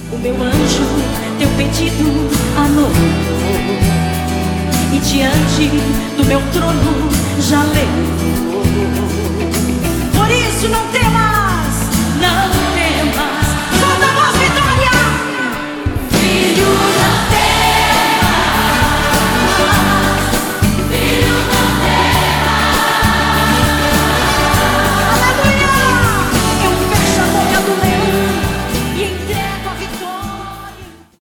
O meu anjo, teu pedido anotou, e diante do meu trono já